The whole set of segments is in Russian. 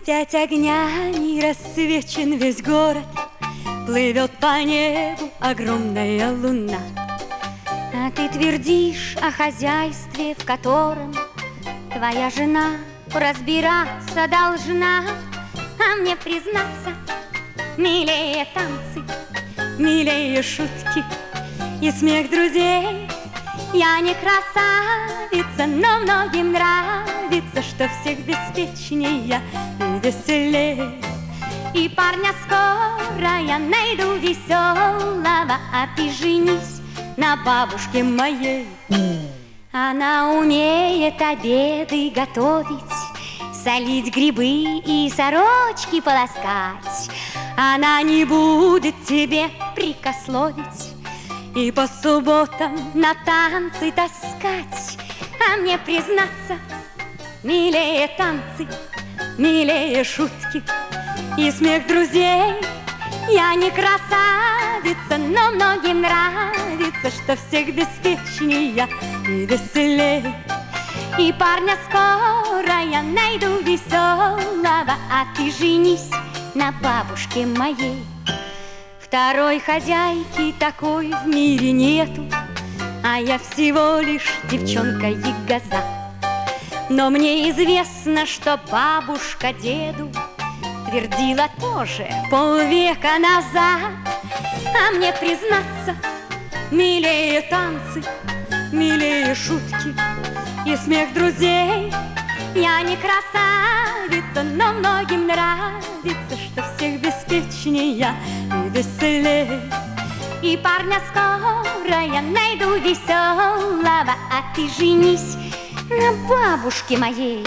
5 огнями рассвечен весь город, плывет по небу огромная луна. А ты твердишь о хозяйстве, в котором твоя жена разбираться должна. А мне признаться, милее танцы, милее шутки и смех друзей. Я не красавица, но многим нравится, что всех беспечнее и веселее. И парня скоро я найду веселого, а ты женись на бабушке моей. Она умеет обеды готовить, солить грибы и сорочки полоскать. Она не будет тебе прикословить и по субботам на танцы таскать. А мне признаться, милее танцы, милее шутки и смех друзей. Я не красавица, но многим нравится, что всех беспечнее и веселее. И парня скоро я найду веселого, а ты женись на бабушке моей. Второй хозяйки такой в мире нету, а я всего лишь девчонка-ягоза. Но мне известно, что бабушка деду твердила тоже полвека назад. А мне признаться, милее танцы, милее шутки и смех друзей. Я не красавица, но многим нравится, что всех беспечнее и веселее. И парня скоро я найду веселого, а ты женись на бабушке моей.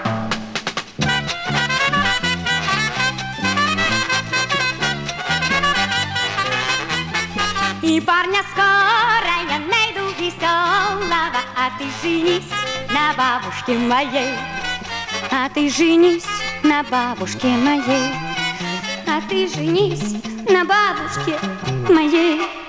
И парня скоро я найду веселого, а ты женись на бабушке моей. А ты женись на бабушке моей. А ты женись на бабушке моей.